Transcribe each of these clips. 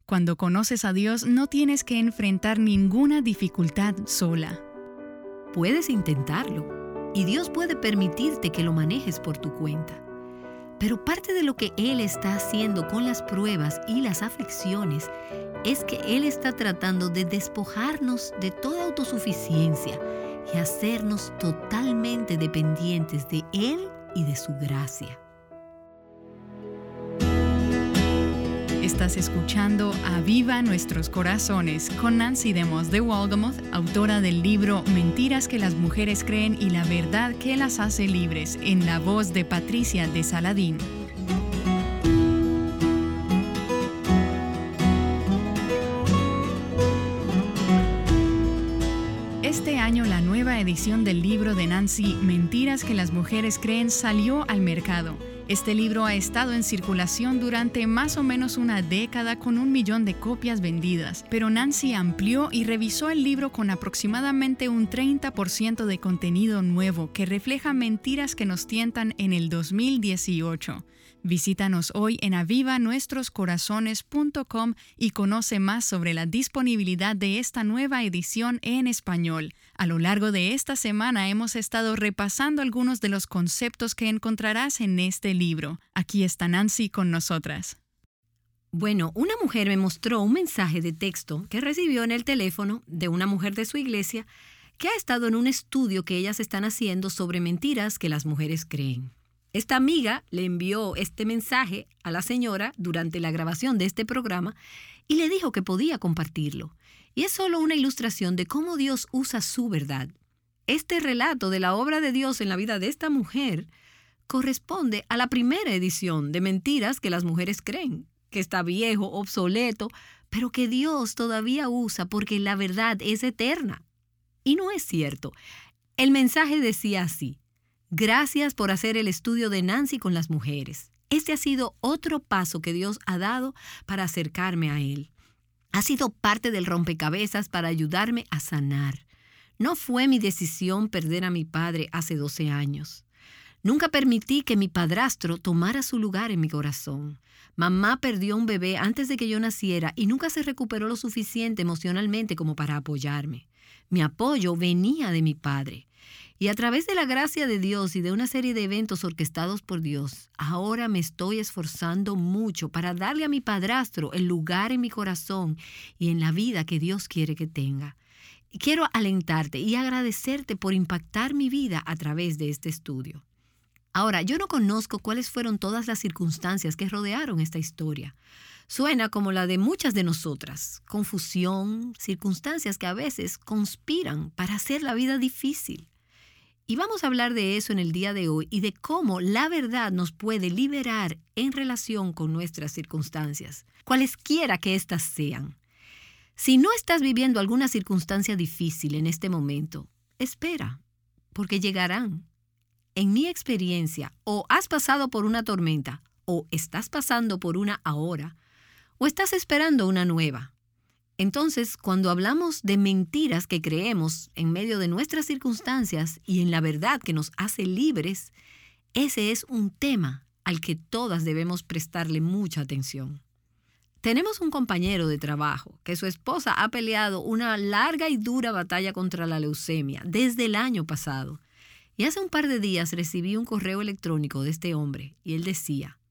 Cuando conoces a Dios, no tienes que enfrentar ninguna dificultad sola. Puedes intentarlo, y Dios puede permitirte que lo manejes por tu cuenta. Pero parte de lo que Él está haciendo con las pruebas y las aflicciones es que Él está tratando de despojarnos de toda autosuficiencia y hacernos totalmente dependientes de Él y de su gracia. Estás escuchando Aviva Nuestros Corazones con Nancy DeMoss de Walgamoth, autora del libro Mentiras que las mujeres creen y la verdad que las hace libres, en la voz de Patricia de Saladín. Este año la nueva edición del libro de Nancy, Mentiras que las mujeres creen, salió al mercado. Este libro ha estado en circulación durante más o menos una década con 1 millón de copias vendidas, pero Nancy amplió y revisó el libro con aproximadamente un 30% de contenido nuevo que refleja mentiras que nos tientan en el 2018. Visítanos hoy en avivanuestroscorazones.com y conoce más sobre la disponibilidad de esta nueva edición en español. A lo largo de esta semana hemos estado repasando algunos de los conceptos que encontrarás en este libro. Aquí está Nancy con nosotras. Bueno, una mujer me mostró un mensaje de texto que recibió en el teléfono de una mujer de su iglesia que ha estado en un estudio que ellas están haciendo sobre mentiras que las mujeres creen. Esta amiga le envió este mensaje a la señora durante la grabación de este programa y le dijo que podía compartirlo. Y es solo una ilustración de cómo Dios usa su verdad. Este relato de la obra de Dios en la vida de esta mujer corresponde a la primera edición de Mentiras que las mujeres creen, que está viejo, obsoleto, pero que Dios todavía usa porque la verdad es eterna. Y no es cierto. El mensaje decía así: gracias por hacer el estudio de Nancy con las mujeres. Este ha sido otro paso que Dios ha dado para acercarme a Él. Ha sido parte del rompecabezas para ayudarme a sanar. No fue mi decisión perder a mi padre hace 12 años. Nunca permití que mi padrastro tomara su lugar en mi corazón. Mamá perdió un bebé antes de que yo naciera y nunca se recuperó lo suficiente emocionalmente como para apoyarme. Mi apoyo venía de mi padre. Y a través de la gracia de Dios y de una serie de eventos orquestados por Dios, ahora me estoy esforzando mucho para darle a mi padrastro el lugar en mi corazón y en la vida que Dios quiere que tenga. Y quiero alentarte y agradecerte por impactar mi vida a través de este estudio. Ahora, yo no conozco cuáles fueron todas las circunstancias que rodearon esta historia. Suena como la de muchas de nosotras: confusión, circunstancias que a veces conspiran para hacer la vida difícil. Y vamos a hablar de eso en el día de hoy y de cómo la verdad nos puede liberar en relación con nuestras circunstancias, cualesquiera que éstas sean. Si no estás viviendo alguna circunstancia difícil en este momento, espera, porque llegarán. En mi experiencia, o has pasado por una tormenta, o estás pasando por una ahora, o estás esperando una nueva. Entonces, cuando hablamos de mentiras que creemos en medio de nuestras circunstancias y en la verdad que nos hace libres, ese es un tema al que todas debemos prestarle mucha atención. Tenemos un compañero de trabajo que su esposa ha peleado una larga y dura batalla contra la leucemia desde el año pasado. Y hace un par de días recibí un correo electrónico de este hombre y él decía: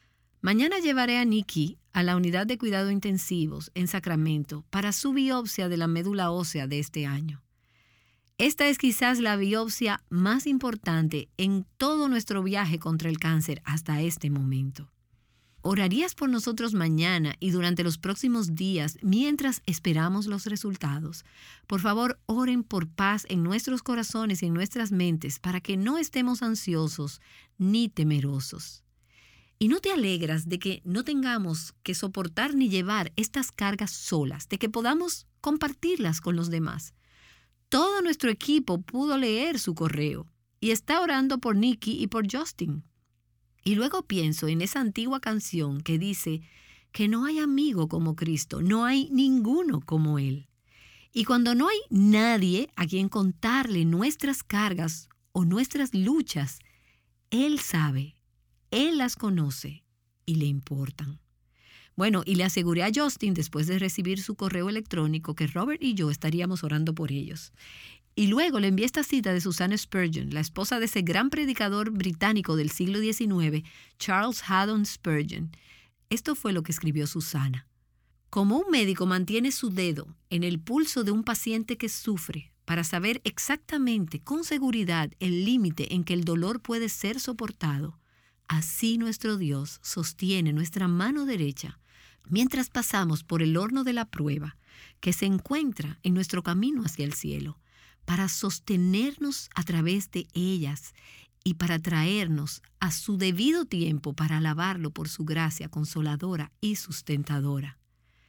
mañana llevaré a Nikki a la unidad de cuidados intensivos en Sacramento para su biopsia de la médula ósea de este año. Esta es quizás la biopsia más importante en todo nuestro viaje contra el cáncer hasta este momento. ¿Orarías por nosotros mañana y durante los próximos días mientras esperamos los resultados? Por favor, oren por paz en nuestros corazones y en nuestras mentes para que no estemos ansiosos ni temerosos. ¿Y no te alegras de que no tengamos que soportar ni llevar estas cargas solas, de que podamos compartirlas con los demás? Todo nuestro equipo pudo leer su correo y está orando por Nikki y por Justin. Y luego pienso en esa antigua canción que dice que no hay amigo como Cristo, no hay ninguno como Él. Y cuando no hay nadie a quien contarle nuestras cargas o nuestras luchas, Él sabe, Él las conoce y le importan. Bueno, y le aseguré a Justin, después de recibir su correo electrónico, que Robert y yo estaríamos orando por ellos. Y luego le envié esta cita de Susanna Spurgeon, la esposa de ese gran predicador británico del siglo XIX, Charles Haddon Spurgeon. Esto fue lo que escribió Susana. Como un médico mantiene su dedo en el pulso de un paciente que sufre para saber exactamente con seguridad el límite en que el dolor puede ser soportado, así nuestro Dios sostiene nuestra mano derecha mientras pasamos por el horno de la prueba que se encuentra en nuestro camino hacia el cielo, para sostenernos a través de ellas y para traernos a su debido tiempo para alabarlo por su gracia consoladora y sustentadora.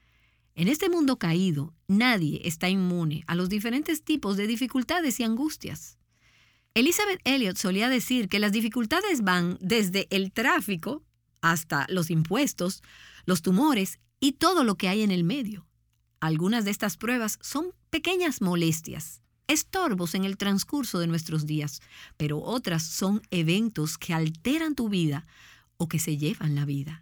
En este mundo caído, nadie está inmune a los diferentes tipos de dificultades y angustias. Elizabeth Elliot solía decir que las dificultades van desde el tráfico hasta los impuestos, los tumores y todo lo que hay en el medio. Algunas de estas pruebas son pequeñas molestias, estorbos en el transcurso de nuestros días, pero otras son eventos que alteran tu vida o que se llevan la vida.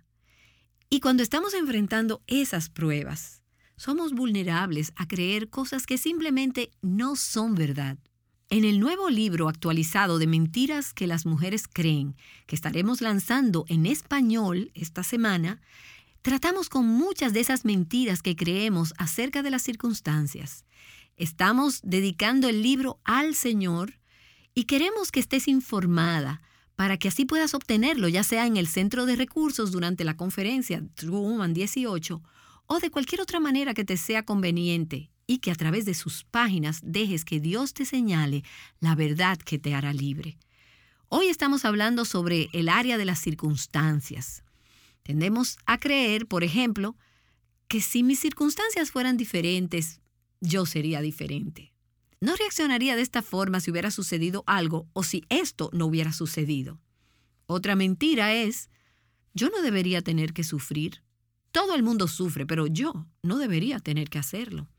Y cuando estamos enfrentando esas pruebas, somos vulnerables a creer cosas que simplemente no son verdad. En el nuevo libro actualizado de Mentiras que las mujeres creen, que estaremos lanzando en español esta semana, tratamos con muchas de esas mentiras que creemos acerca de las circunstancias. Estamos dedicando el libro al Señor y queremos que estés informada para que así puedas obtenerlo, ya sea en el centro de recursos durante la conferencia True Woman 18 o de cualquier otra manera que te sea conveniente, y que a través de sus páginas dejes que Dios te señale la verdad que te hará libre. Hoy estamos hablando sobre el área de las circunstancias. Tendemos a creer, por ejemplo, que si mis circunstancias fueran diferentes, yo sería diferente. No reaccionaría de esta forma si hubiera sucedido algo o si esto no hubiera sucedido. Otra mentira es, yo no debería tener que sufrir. Todo el mundo sufre, pero yo no debería tener que hacerlo.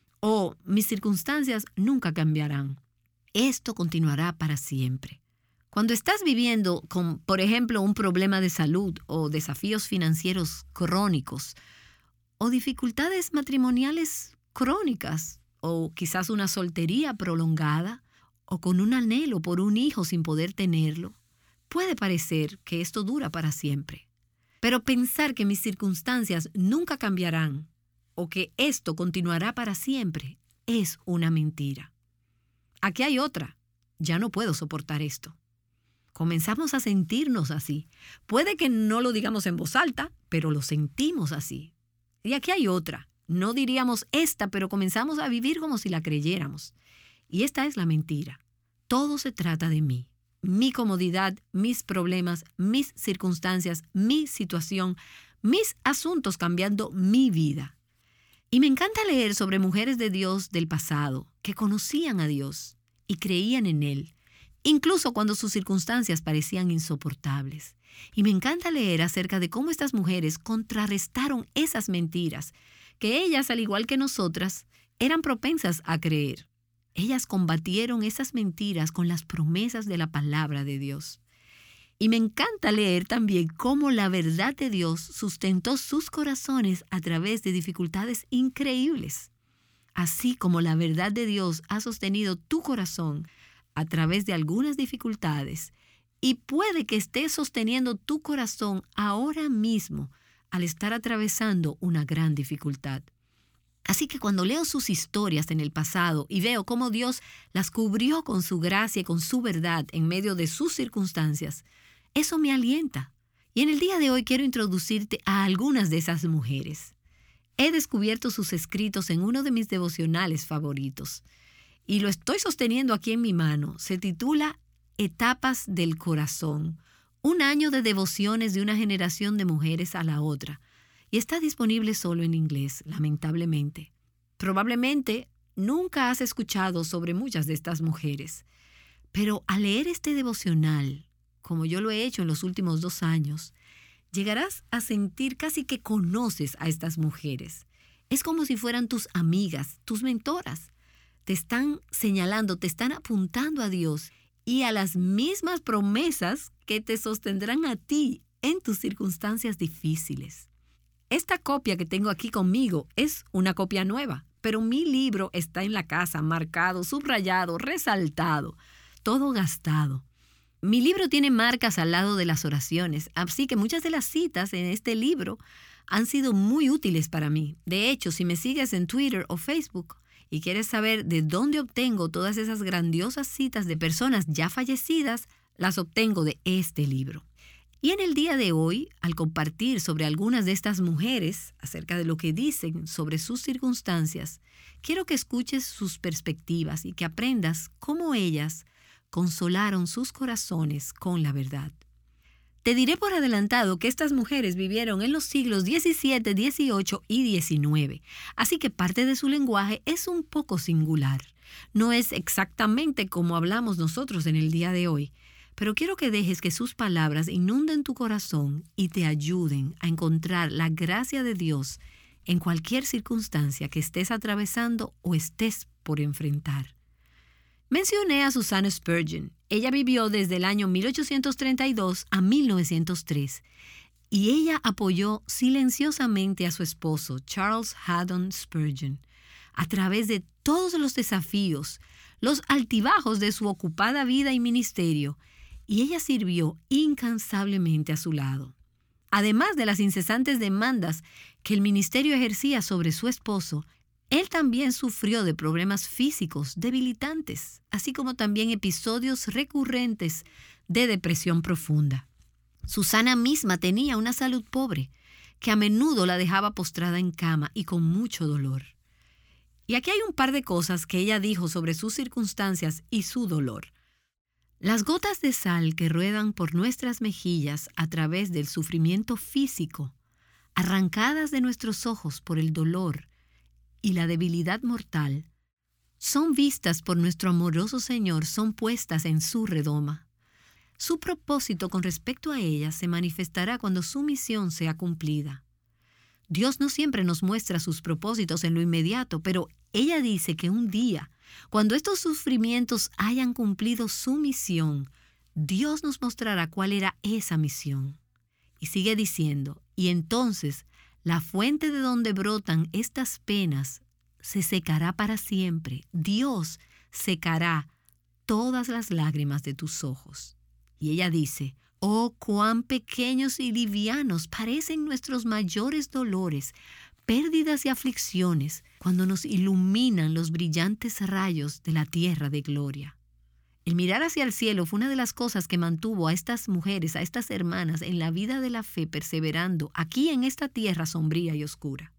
O mis circunstancias nunca cambiarán. Esto continuará para siempre. Cuando estás viviendo con, por ejemplo, un problema de salud o desafíos financieros crónicos o dificultades matrimoniales crónicas o quizás una soltería prolongada o con un anhelo por un hijo sin poder tenerlo, puede parecer que esto dura para siempre. Pero pensar que mis circunstancias nunca cambiarán o que esto continuará para siempre es una mentira. Aquí hay otra. Ya no puedo soportar esto. Comenzamos a sentirnos así. Puede que no lo digamos en voz alta, pero lo sentimos así. Y aquí hay otra. No diríamos esta, pero comenzamos a vivir como si la creyéramos. Y esta es la mentira. Todo se trata de mí. Mi comodidad, mis problemas, mis circunstancias, mi situación, mis asuntos cambiando mi vida. Y me encanta leer sobre mujeres de Dios del pasado que conocían a Dios y creían en Él, incluso cuando sus circunstancias parecían insoportables. Y me encanta leer acerca de cómo estas mujeres contrarrestaron esas mentiras, que ellas, al igual que nosotras, eran propensas a creer. Ellas combatieron esas mentiras con las promesas de la palabra de Dios. Y me encanta leer también cómo la verdad de Dios sustentó sus corazones a través de dificultades increíbles. Así como la verdad de Dios ha sostenido tu corazón a través de algunas dificultades, y puede que estés sosteniendo tu corazón ahora mismo al estar atravesando una gran dificultad. Así que cuando leo sus historias en el pasado y veo cómo Dios las cubrió con su gracia y con su verdad en medio de sus circunstancias, eso me alienta. Y en el día de hoy quiero introducirte a algunas de esas mujeres. He descubierto sus escritos en uno de mis devocionales favoritos y lo estoy sosteniendo aquí en mi mano. Se titula Etapas del Corazón, un año de devociones de una generación de mujeres a la otra. Y está disponible solo en inglés, lamentablemente. Probablemente nunca has escuchado sobre muchas de estas mujeres, pero al leer este devocional, como yo lo he hecho en los últimos 2 años, llegarás a sentir casi que conoces a estas mujeres. Es como si fueran tus amigas, tus mentoras. Te están señalando, te están apuntando a Dios y a las mismas promesas que te sostendrán a ti en tus circunstancias difíciles. Esta copia que tengo aquí conmigo es una copia nueva, pero mi libro está en la casa, marcado, subrayado, resaltado, todo gastado. Mi libro tiene marcas al lado de las oraciones, así que muchas de las citas en este libro han sido muy útiles para mí. De hecho, si me sigues en Twitter o Facebook y quieres saber de dónde obtengo todas esas grandiosas citas de personas ya fallecidas, las obtengo de este libro. Y en el día de hoy, al compartir sobre algunas de estas mujeres, acerca de lo que dicen sobre sus circunstancias, quiero que escuches sus perspectivas y que aprendas cómo ellas consolaron sus corazones con la verdad. Te diré por adelantado que estas mujeres vivieron en los siglos XVII, XVIII y XIX, así que parte de su lenguaje es un poco singular. No es exactamente como hablamos nosotros en el día de hoy, pero quiero que dejes que sus palabras inunden tu corazón y te ayuden a encontrar la gracia de Dios en cualquier circunstancia que estés atravesando o estés por enfrentar. Mencioné a Susanna Spurgeon. Ella vivió desde el año 1832 a 1903 y ella apoyó silenciosamente a su esposo, Charles Haddon Spurgeon, a través de todos los desafíos, los altibajos de su ocupada vida y ministerio, y ella sirvió incansablemente a su lado. Además de las incesantes demandas que el ministerio ejercía sobre su esposo, él también sufrió de problemas físicos debilitantes, así como también episodios recurrentes de depresión profunda. Susana misma tenía una salud pobre, que a menudo la dejaba postrada en cama y con mucho dolor. Y aquí hay un par de cosas que ella dijo sobre sus circunstancias y su dolor. Las gotas de sal que ruedan por nuestras mejillas a través del sufrimiento físico, arrancadas de nuestros ojos por el dolor y la debilidad mortal, son vistas por nuestro amoroso Señor, son puestas en su redoma. Su propósito con respecto a ellas se manifestará cuando su misión sea cumplida. Dios no siempre nos muestra sus propósitos en lo inmediato, pero ella dice que un día, cuando estos sufrimientos hayan cumplido su misión, Dios nos mostrará cuál era esa misión. Y sigue diciendo, y entonces la fuente de donde brotan estas penas se secará para siempre. Dios secará todas las lágrimas de tus ojos. Y ella dice, oh, cuán pequeños y livianos parecen nuestros mayores dolores, pérdidas y aflicciones, cuando nos iluminan los brillantes rayos de la tierra de gloria. El mirar hacia el cielo fue una de las cosas que mantuvo a estas mujeres, a estas hermanas, en la vida de la fe, perseverando aquí en esta tierra sombría y oscura.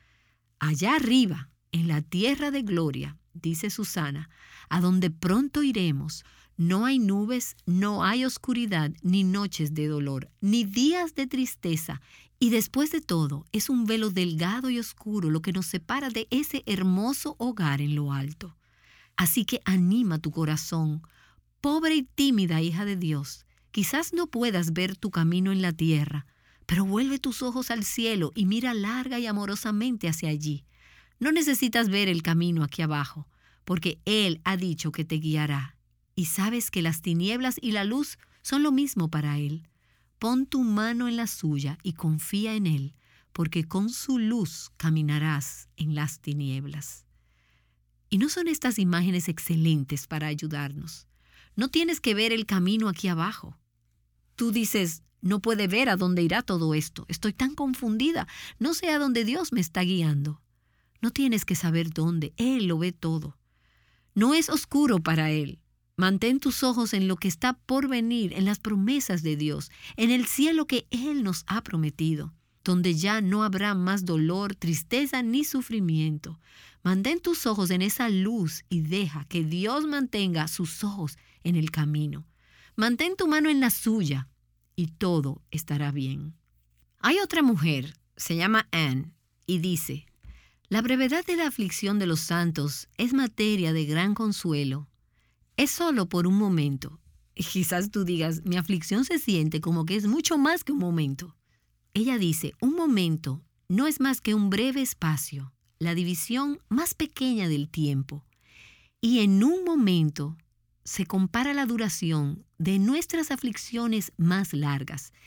Allá arriba, en la tierra de gloria, dice Susana, a donde pronto iremos, no hay nubes, no hay oscuridad, ni noches de dolor, ni días de tristeza, y después de todo, es un velo delgado y oscuro lo que nos separa de ese hermoso hogar en lo alto. Así que anima tu corazón, pobre y tímida hija de Dios. Quizás no puedas ver tu camino en la tierra, pero vuelve tus ojos al cielo y mira larga y amorosamente hacia allí. No necesitas ver el camino aquí abajo, porque Él ha dicho que te guiará. Y sabes que las tinieblas y la luz son lo mismo para Él. Pon tu mano en la suya y confía en Él, porque con su luz caminarás en las tinieblas. ¿Y no son estas imágenes excelentes para ayudarnos? No tienes que ver el camino aquí abajo. Tú dices, no puede ver a dónde irá todo esto. Estoy tan confundida. No sé a dónde Dios me está guiando. No tienes que saber dónde. Él lo ve todo. No es oscuro para Él. Mantén tus ojos en lo que está por venir, en las promesas de Dios, en el cielo que Él nos ha prometido, donde ya no habrá más dolor, tristeza ni sufrimiento. Mantén tus ojos en esa luz y deja que Dios mantenga sus ojos en el camino. Mantén tu mano en la suya y todo estará bien. Hay otra mujer, se llama Anne, y dice, la brevedad de la aflicción de los santos es materia de gran consuelo. Es solo por un momento. Y quizás tú digas, mi aflicción se siente como que es mucho más que un momento. Ella dice, un momento no es más que un breve espacio, la división más pequeña del tiempo. Y en un momento se compara la duración de nuestras aflicciones más largas.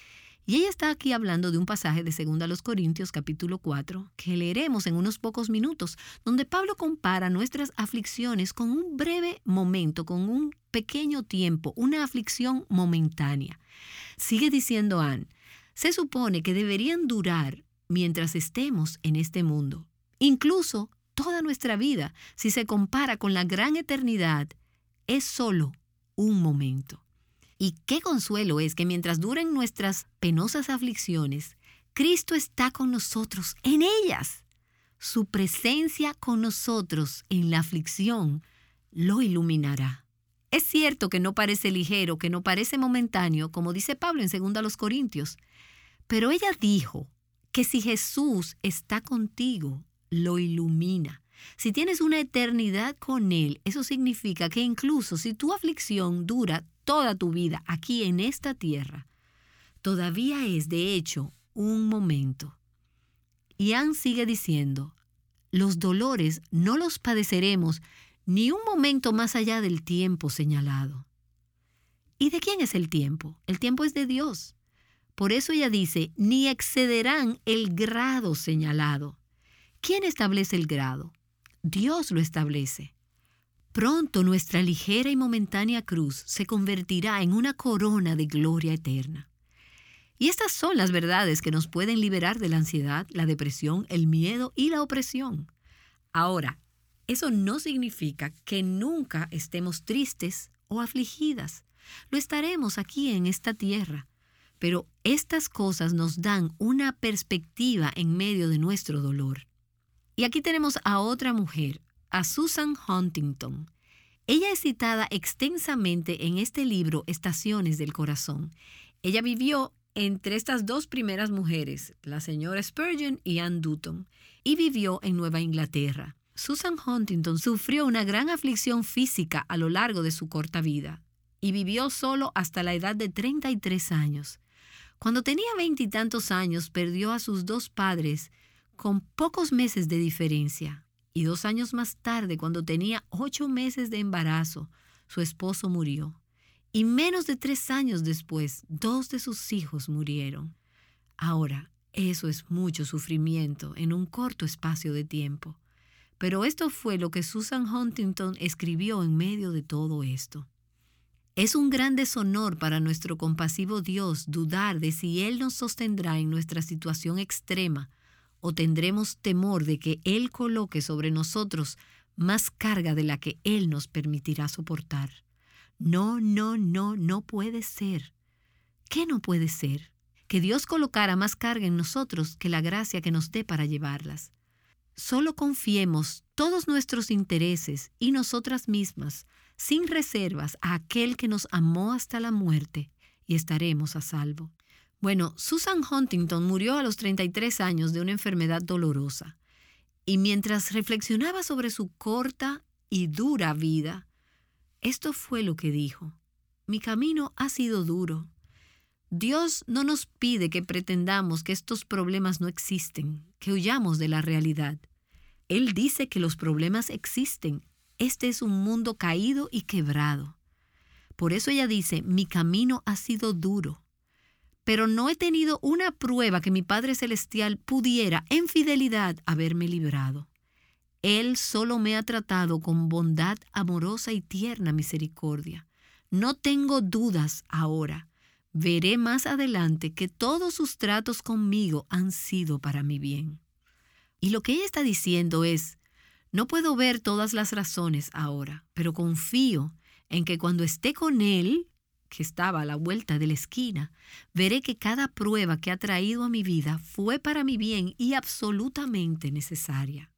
Y ella está aquí hablando de un pasaje de 2 Corintios capítulo 4, que leeremos en unos pocos minutos, donde Pablo compara nuestras aflicciones con un breve momento, con un pequeño tiempo, una aflicción momentánea. Sigue diciendo Anne, se supone que deberían durar mientras estemos en este mundo. Incluso toda nuestra vida, si se compara con la gran eternidad, es solo un momento. Y qué consuelo es que mientras duren nuestras penosas aflicciones, Cristo está con nosotros en ellas. Su presencia con nosotros en la aflicción lo iluminará. Es cierto que no parece ligero, que no parece momentáneo, como dice Pablo en 2 Corintios, pero ella dijo que si Jesús está contigo, lo ilumina. Si tienes una eternidad con Él, eso significa que incluso si tu aflicción dura toda tu vida aquí en esta tierra, todavía es de hecho un momento. Y Anne sigue diciendo, los dolores no los padeceremos ni un momento más allá del tiempo señalado. ¿Y de quién es el tiempo? El tiempo es de Dios. Por eso ella dice, ni excederán el grado señalado. ¿Quién establece el grado? Dios lo establece. Pronto nuestra ligera y momentánea cruz se convertirá en una corona de gloria eterna. Y estas son las verdades que nos pueden liberar de la ansiedad, la depresión, el miedo y la opresión. Ahora, eso no significa que nunca estemos tristes o afligidas. Lo estaremos aquí en esta tierra. Pero estas cosas nos dan una perspectiva en medio de nuestro dolor. Y aquí tenemos a otra mujer, a Susan Huntington. Ella es citada extensamente en este libro Estaciones del Corazón. Ella vivió entre estas dos primeras mujeres, la señora Spurgeon y Anne Dutton, y vivió en Nueva Inglaterra. Susan Huntington sufrió una gran aflicción física a lo largo de su corta vida y vivió solo hasta la edad de 33 años. Cuando tenía 20 y tantos años, perdió a sus dos padres con pocos meses de diferencia. Y 2 años más tarde, cuando tenía 8 meses de embarazo, su esposo murió. Y menos de 3 años después, 2 de sus hijos murieron. Ahora, eso es mucho sufrimiento en un corto espacio de tiempo. Pero esto fue lo que Susan Huntington escribió en medio de todo esto. Es un gran deshonor para nuestro compasivo Dios dudar de si Él nos sostendrá en nuestra situación extrema o tendremos temor de que Él coloque sobre nosotros más carga de la que Él nos permitirá soportar. No puede ser. ¿Qué no puede ser? Que Dios colocara más carga en nosotros que la gracia que nos dé para llevarlas. Solo confiemos todos nuestros intereses y nosotras mismas, sin reservas, a aquel que nos amó hasta la muerte y estaremos a salvo. Bueno, Susan Huntington murió a los 33 años de una enfermedad dolorosa. Y mientras reflexionaba sobre su corta y dura vida, esto fue lo que dijo. Mi camino ha sido duro. Dios no nos pide que pretendamos que estos problemas no existen, que huyamos de la realidad. Él dice que los problemas existen. Este es un mundo caído y quebrado. Por eso ella dice, mi camino ha sido duro. Pero no he tenido una prueba que mi Padre Celestial pudiera, en fidelidad, haberme librado. Él solo me ha tratado con bondad amorosa y tierna misericordia. No tengo dudas ahora. Veré más adelante que todos sus tratos conmigo han sido para mi bien. Y lo que ella está diciendo es, no puedo ver todas las razones ahora, pero confío en que cuando esté con Él, que estaba a la vuelta de la esquina, veré que cada prueba que ha traído a mi vida fue para mi bien y absolutamente necesaria.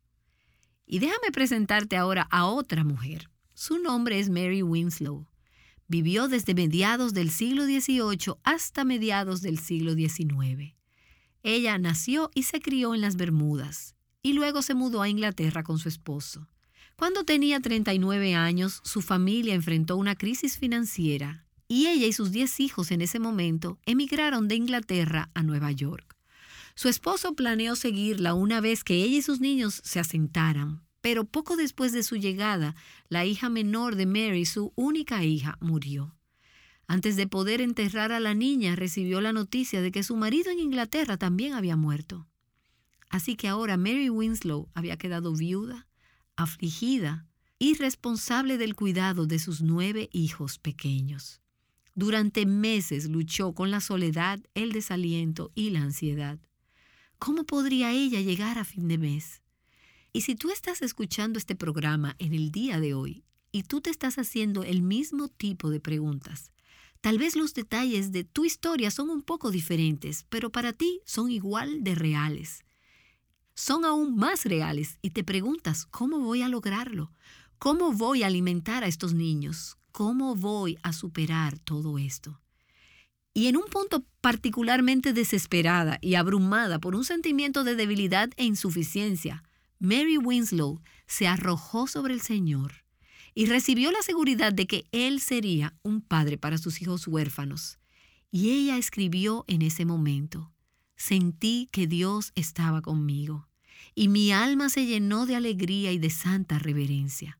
Y déjame presentarte ahora a otra mujer. Su nombre es Mary Winslow. Vivió desde mediados del siglo XVIII hasta mediados del siglo XIX. Ella nació y se crió en las Bermudas y luego se mudó a Inglaterra con su esposo. Cuando tenía 39 años, su familia enfrentó una crisis financiera y ella y sus 10 hijos en ese momento emigraron de Inglaterra a Nueva York. Su esposo planeó seguirla una vez que ella y sus niños se asentaran, pero poco después de su llegada, la hija menor de Mary, su única hija, murió. Antes de poder enterrar a la niña, recibió la noticia de que su marido en Inglaterra también había muerto. Así que ahora Mary Winslow había quedado viuda, afligida y responsable del cuidado de sus 9 hijos pequeños. Durante meses luchó con la soledad, el desaliento y la ansiedad. ¿Cómo podría ella llegar a fin de mes? Y si tú estás escuchando este programa en el día de hoy y tú te estás haciendo el mismo tipo de preguntas, tal vez los detalles de tu historia son un poco diferentes, pero para ti son igual de reales. Son aún más reales y te preguntas, ¿cómo voy a lograrlo? ¿Cómo voy a alimentar a estos niños? ¿Cómo voy a superar todo esto? Y en un punto particularmente desesperada y abrumada por un sentimiento de debilidad e insuficiencia, Mary Winslow se arrojó sobre el Señor y recibió la seguridad de que Él sería un padre para sus hijos huérfanos. Y ella escribió en ese momento: sentí que Dios estaba conmigo, y mi alma se llenó de alegría y de santa reverencia.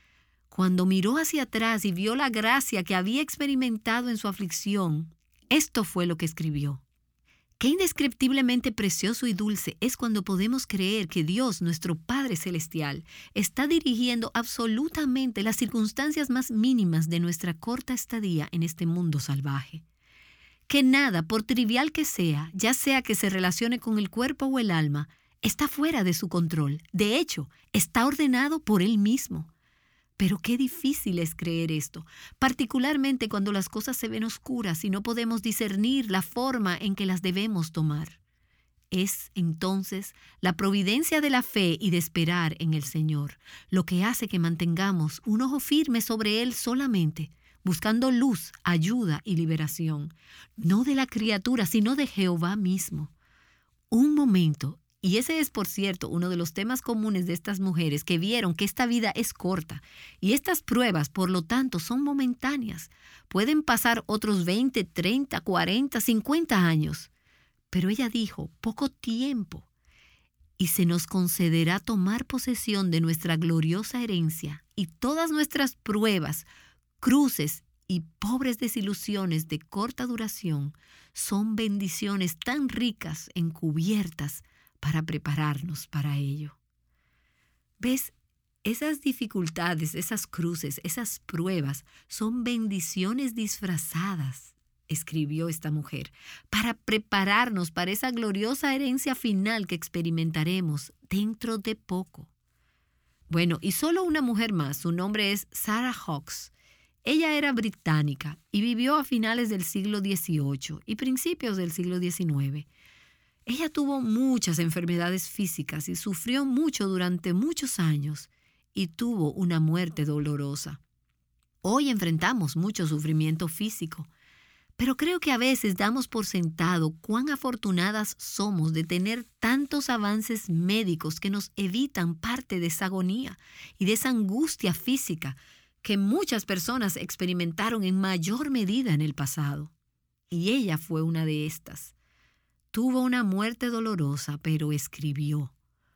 Cuando miró hacia atrás y vio la gracia que había experimentado en su aflicción, esto fue lo que escribió: qué indescriptiblemente precioso y dulce es cuando podemos creer que Dios, nuestro Padre Celestial, está dirigiendo absolutamente las circunstancias más mínimas de nuestra corta estadía en este mundo salvaje. Que nada, por trivial que sea, ya sea que se relacione con el cuerpo o el alma, está fuera de su control. De hecho, está ordenado por Él mismo. Pero qué difícil es creer esto, particularmente cuando las cosas se ven oscuras y no podemos discernir la forma en que las debemos tomar. Es entonces la providencia de la fe y de esperar en el Señor lo que hace que mantengamos un ojo firme sobre Él solamente, buscando luz, ayuda y liberación, no de la criatura, sino de Jehová mismo. Un momento. Y ese es, por cierto, uno de los temas comunes de estas mujeres que vieron que esta vida es corta y estas pruebas, por lo tanto, son momentáneas. Pueden pasar otros 20, 30, 40, 50 años. Pero ella dijo, poco tiempo, y se nos concederá tomar posesión de nuestra gloriosa herencia, y todas nuestras pruebas, cruces y pobres desilusiones de corta duración son bendiciones tan ricas encubiertas para prepararnos para ello. ¿Ves? Esas dificultades, esas cruces, esas pruebas son bendiciones disfrazadas, escribió esta mujer, para prepararnos para esa gloriosa herencia final que experimentaremos dentro de poco. Bueno, y solo una mujer más, su nombre es Sarah Hawkes. Ella era británica y vivió a finales del siglo XVIII y principios del siglo XIX. Ella tuvo muchas enfermedades físicas y sufrió mucho durante muchos años y tuvo una muerte dolorosa. Hoy enfrentamos mucho sufrimiento físico, pero creo que a veces damos por sentado cuán afortunadas somos de tener tantos avances médicos que nos evitan parte de esa agonía y de esa angustia física que muchas personas experimentaron en mayor medida en el pasado. Y ella fue una de estas. Tuvo una muerte dolorosa, pero escribió: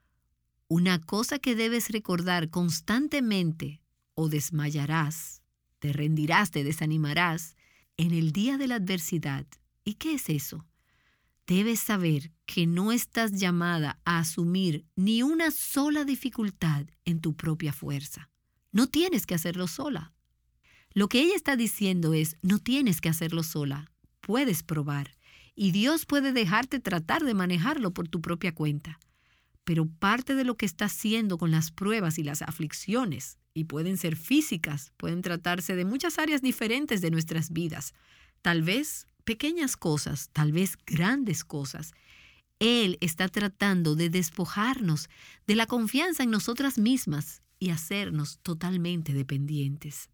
una cosa que debes recordar constantemente o desmayarás, te rendirás, te desanimarás en el día de la adversidad. ¿Y qué es eso? Debes saber que no estás llamada a asumir ni una sola dificultad en tu propia fuerza. No tienes que hacerlo sola. Lo que ella está diciendo es, no tienes que hacerlo sola, puedes probar. Y Dios puede dejarte tratar de manejarlo por tu propia cuenta. Pero parte de lo que está haciendo con las pruebas y las aflicciones, y pueden ser físicas, pueden tratarse de muchas áreas diferentes de nuestras vidas, tal vez pequeñas cosas, tal vez grandes cosas. Él está tratando de despojarnos de la confianza en nosotras mismas y hacernos totalmente dependientes.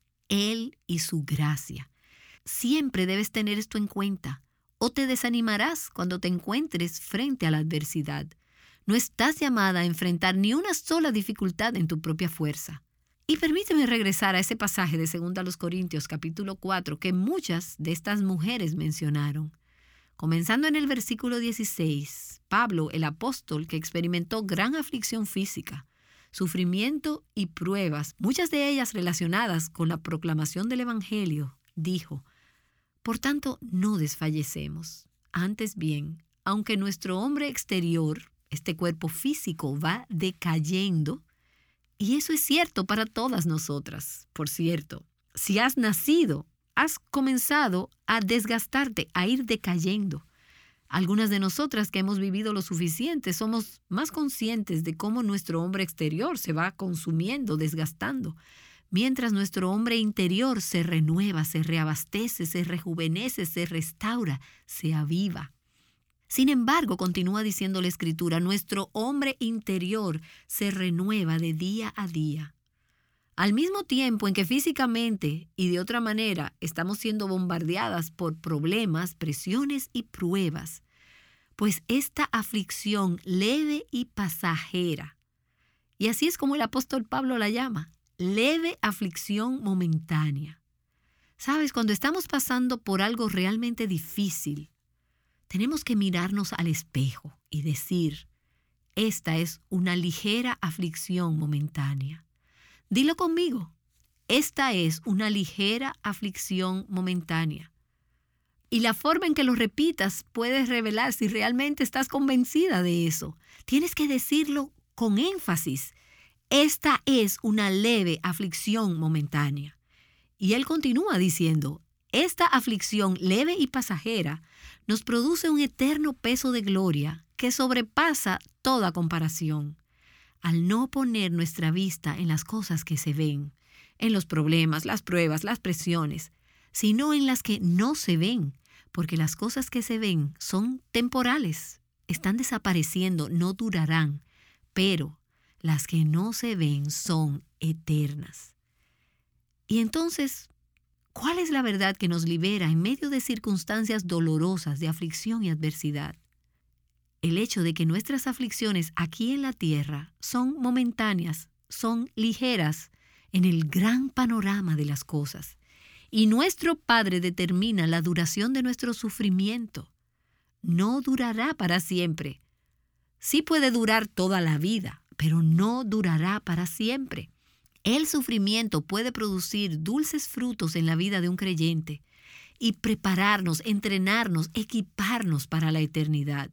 Él y su gracia. Siempre debes tener esto en cuenta. O te desanimarás cuando te encuentres frente a la adversidad. No estás llamada a enfrentar ni una sola dificultad en tu propia fuerza. Y permíteme regresar a ese pasaje de 2 Corintios capítulo 4 que muchas de estas mujeres mencionaron. Comenzando en el versículo 16, Pablo, el apóstol que experimentó gran aflicción física, sufrimiento y pruebas, muchas de ellas relacionadas con la proclamación del Evangelio, dijo: Por tanto, no desfallecemos. Antes bien, aunque nuestro hombre exterior, este cuerpo físico, va decayendo, y eso es cierto para todas nosotras, por cierto. Si has nacido, has comenzado a desgastarte, a ir decayendo. Algunas de nosotras que hemos vivido lo suficiente somos más conscientes de cómo nuestro hombre exterior se va consumiendo, desgastando, mientras nuestro hombre interior se renueva, se reabastece, se rejuvenece, se restaura, se aviva. Sin embargo, continúa diciendo la Escritura, nuestro hombre interior se renueva de día a día. Al mismo tiempo en que físicamente y de otra manera estamos siendo bombardeadas por problemas, presiones y pruebas, pues esta aflicción leve y pasajera, y así es como el apóstol Pablo la llama, leve aflicción momentánea. Sabes, cuando estamos pasando por algo realmente difícil, tenemos que mirarnos al espejo y decir, esta es una ligera aflicción momentánea. Dilo conmigo, esta es una ligera aflicción momentánea. Y la forma en que lo repitas puede revelar si realmente estás convencida de eso. Tienes que decirlo con énfasis. Esta es una leve aflicción momentánea. Y él continúa diciendo, esta aflicción leve y pasajera nos produce un eterno peso de gloria que sobrepasa toda comparación. Al no poner nuestra vista en las cosas que se ven, en los problemas, las pruebas, las presiones, sino en las que no se ven, porque las cosas que se ven son temporales, están desapareciendo, no durarán, pero las que no se ven son eternas. Y entonces, ¿cuál es la verdad que nos libera en medio de circunstancias dolorosas de aflicción y adversidad? El hecho de que nuestras aflicciones aquí en la tierra son momentáneas, son ligeras en el gran panorama de las cosas. Y nuestro Padre determina la duración de nuestro sufrimiento. No durará para siempre. Sí puede durar toda la vida, pero no durará para siempre. El sufrimiento puede producir dulces frutos en la vida de un creyente y prepararnos, entrenarnos, equiparnos para la eternidad.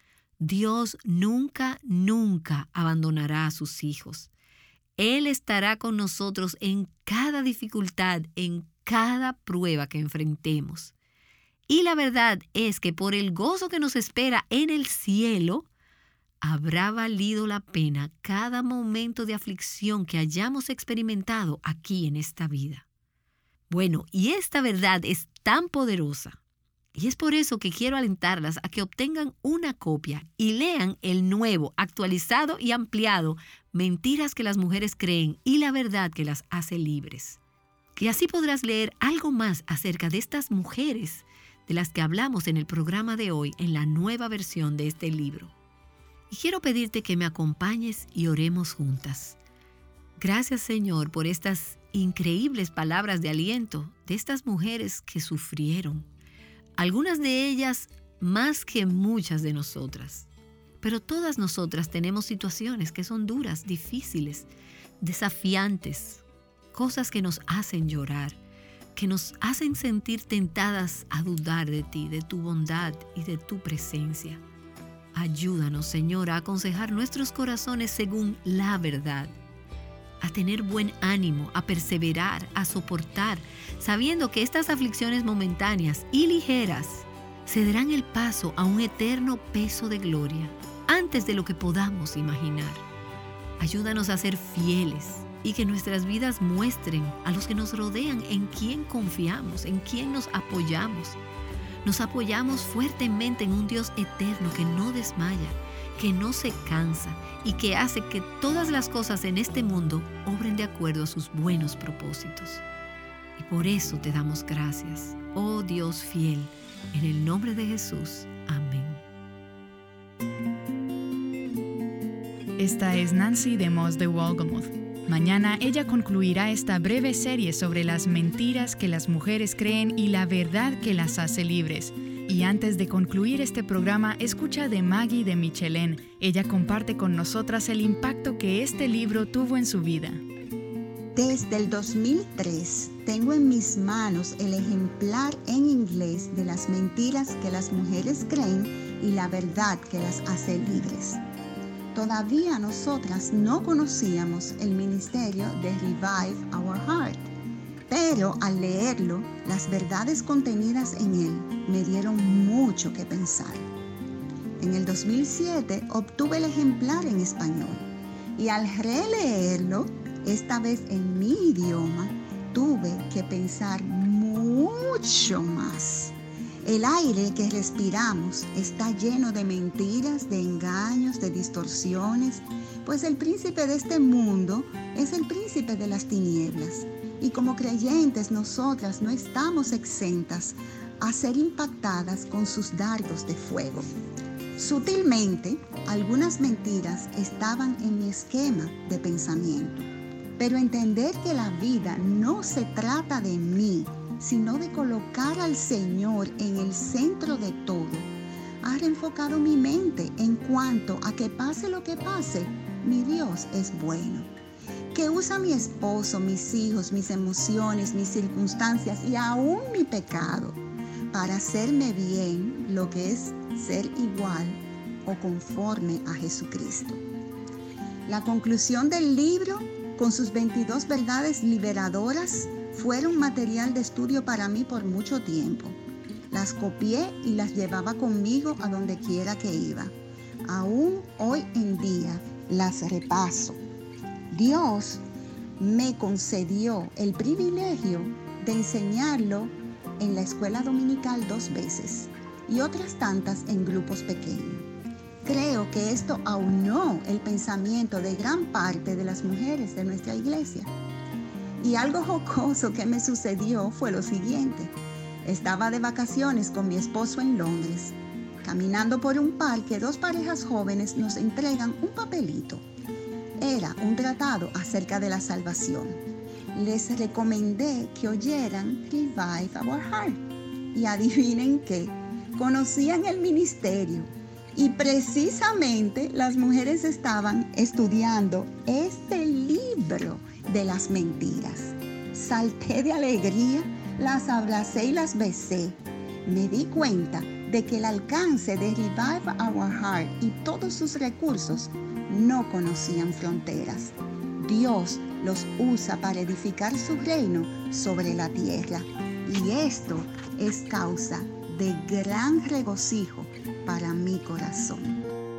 Dios nunca, nunca abandonará a sus hijos. Él estará con nosotros en cada dificultad, en cada prueba que enfrentemos. Y la verdad es que por el gozo que nos espera en el cielo, habrá valido la pena cada momento de aflicción que hayamos experimentado aquí en esta vida. Bueno, y esta verdad es tan poderosa. Y es por eso que quiero alentarlas a que obtengan una copia y lean el nuevo, actualizado y ampliado Mentiras que las mujeres creen y la verdad que las hace libres. Y así podrás leer algo más acerca de estas mujeres de las que hablamos en el programa de hoy en la nueva versión de este libro. Y quiero pedirte que me acompañes y oremos juntas. Gracias, Señor, por estas increíbles palabras de aliento de estas mujeres que sufrieron. Algunas de ellas más que muchas de nosotras. Pero todas nosotras tenemos situaciones que son duras, difíciles, desafiantes, cosas que nos hacen llorar, que nos hacen sentir tentadas a dudar de ti, de tu bondad y de tu presencia. Ayúdanos, Señor, a aconsejar nuestros corazones según la verdad, a tener buen ánimo, a perseverar, a soportar, sabiendo que estas aflicciones momentáneas y ligeras cederán el paso a un eterno peso de gloria antes de lo que podamos imaginar. Ayúdanos a ser fieles y que nuestras vidas muestren a los que nos rodean en quién confiamos, en quién nos apoyamos. Nos apoyamos fuertemente en un Dios eterno que no desmaya, que no se cansa y que hace que todas las cosas en este mundo obren de acuerdo a sus buenos propósitos. Y por eso te damos gracias, oh Dios fiel, en el nombre de Jesús. Amén. Esta es Nancy DeMoss de Wolgemuth. Mañana ella concluirá esta breve serie sobre las mentiras que las mujeres creen y la verdad que las hace libres. Y antes de concluir este programa, escucha de Maggie de Michelin. Ella comparte con nosotras el impacto que este libro tuvo en su vida. Desde el 2003 tengo en mis manos el ejemplar en inglés de Las mentiras que las mujeres creen y la verdad que las hace libres. Todavía nosotras no conocíamos el ministerio de Revive Our Heart, pero al leerlo, las verdades contenidas en él me dieron mucho que pensar. En el 2007 obtuve el ejemplar en español y al releerlo, esta vez en mi idioma, tuve que pensar mucho más. El aire que respiramos está lleno de mentiras, de engaños, de distorsiones, pues el príncipe de este mundo es el príncipe de las tinieblas. Y como creyentes, nosotras no estamos exentas a ser impactadas con sus dardos de fuego. Sutilmente, algunas mentiras estaban en mi esquema de pensamiento. Pero entender que la vida no se trata de mí, sino de colocar al Señor en el centro de todo, ha reenfocado mi mente en cuanto a que pase lo que pase, mi Dios es bueno. Que usa mi esposo, mis hijos, mis emociones, mis circunstancias y aún mi pecado para hacerme bien, lo que es ser igual o conforme a Jesucristo. La conclusión del libro, con sus 22 verdades liberadoras, fueron material de estudio para mí por mucho tiempo. Las copié y las llevaba conmigo a donde quiera que iba. Aún hoy en día las repaso. Dios me concedió el privilegio de enseñarlo en la escuela dominical 2 veces y otras tantas en grupos pequeños. Creo que esto aunó el pensamiento de gran parte de las mujeres de nuestra iglesia. Y algo jocoso que me sucedió fue lo siguiente. Estaba de vacaciones con mi esposo en Londres. Caminando por un parque, 2 parejas jóvenes nos entregan un papelito. Era un tratado acerca de la salvación. Les recomendé que oyeran Revive Our Heart. Y adivinen qué, conocían el ministerio. Y precisamente las mujeres estaban estudiando este libro de las mentiras. Salté de alegría, las abracé y las besé. Me di cuenta de que el alcance de Revive Our Heart y todos sus recursos no conocían fronteras. Dios los usa para edificar su reino sobre la tierra. Y esto es causa de gran regocijo para mi corazón.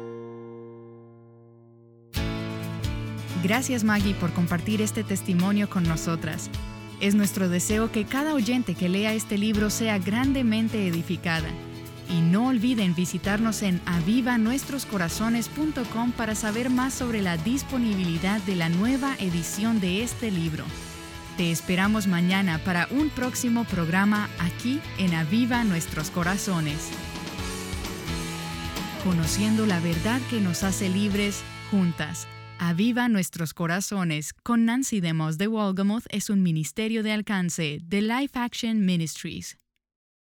Gracias, Maggie, por compartir este testimonio con nosotras. Es nuestro deseo que cada oyente que lea este libro sea grandemente edificada. Y no olviden visitarnos en avivanuestroscorazones.com para saber más sobre la disponibilidad de la nueva edición de este libro. Te esperamos mañana para un próximo programa aquí en Aviva Nuestros Corazones. Conociendo la verdad que nos hace libres juntas. Aviva Nuestros Corazones con Nancy DeMoss de Wolgemuth es un ministerio de alcance de Life Action Ministries.